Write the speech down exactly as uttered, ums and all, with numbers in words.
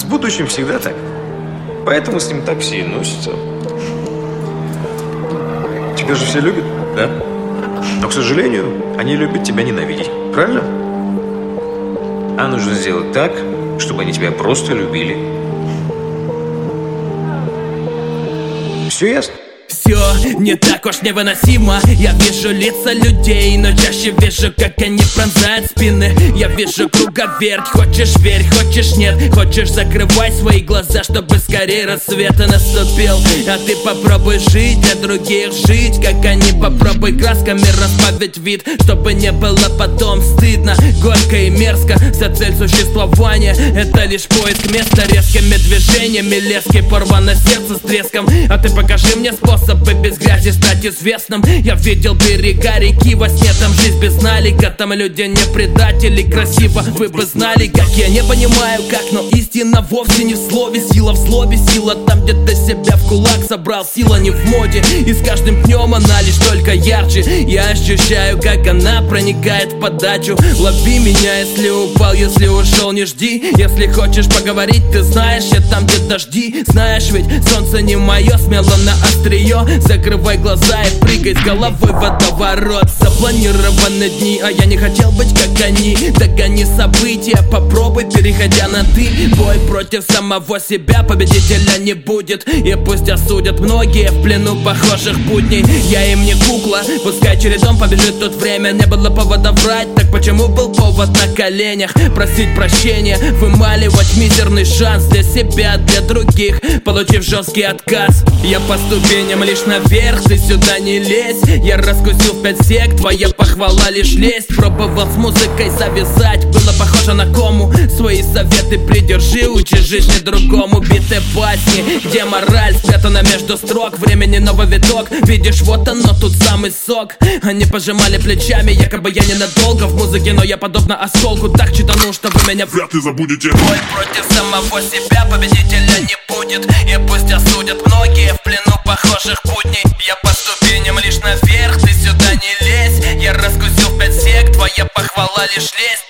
будущем всегда так. Поэтому с ним так все и носятся. Тебя же все любят, да? Но, к сожалению, они любят тебя ненавидеть. Правильно? А нужно сделать так, чтобы они тебя просто любили. Все ясно? Все не так уж невыносимо. Я вижу лица людей, но чаще вижу, как они пронзают спины. Я вижу круговерть, хочешь верь, хочешь нет. Хочешь закрывай свои глаза, чтобы скорее рассвет наступил. А ты попробуй жить, а других жить, как они. Попробуй красками разбавить вид, чтобы не было потом стыдно, горько и мерзко. Вся цель существования — это лишь поиск места. Резкими движениями лески порвано сердце с треском. А ты покажи мне способ без грязи стать известным. Я видел берега реки во сне, там жизнь без налика. Там люди не предатели, красиво вы бы знали, как. Я не понимаю как, но истина вовсе не в слове. Сила в злобе, сила там, где ты себя в кулак собрал. Сила не в моде, и с каждым днем она лишь только ярче. Я ощущаю, как она проникает в подачу. Лови меня, если упал, если ушел, не жди. Если хочешь поговорить, ты знаешь, я там, где дожди. Знаешь ведь, солнце не мое, смело на острие. Закрывай глаза и прыгай с головы в водоворот. Запланированы дни, а я не хотел быть как они. Догони события, попробуй, переходя на ты. Бой против самого себя, победителя не будет. И пусть осудят многие в плену похожих будней. Я им не кукла, пускай чередом побежит тут время. Не было повода врать, так почему был повод на коленях? Просить прощения, вымаливать мизерный шанс для себя, для других, получив жесткий отказ. Я по ступеням лишь наверх, ты сюда не лезь. Я раскусил в пять сек, твоя похвала лишь лезть. Пробовал с музыкой завязать, было похоже на кому. Свои советы придержи, учи жизни другому. Биты басни, где мораль спрятана между строк. Времени новый виток, видишь, вот оно, тут самый сок. Они пожимали плечами, якобы я ненадолго в музыке, но я подобно осколку так читану, что вы меня вряд ли забудете. Бой против самого себя, победителя не будет. И пусть осудят многие в плену похожих будней. Я по ступеням лишь наверх, ты сюда не лезь. Я раскусил в пять сек, твоя похвала лишь лезть.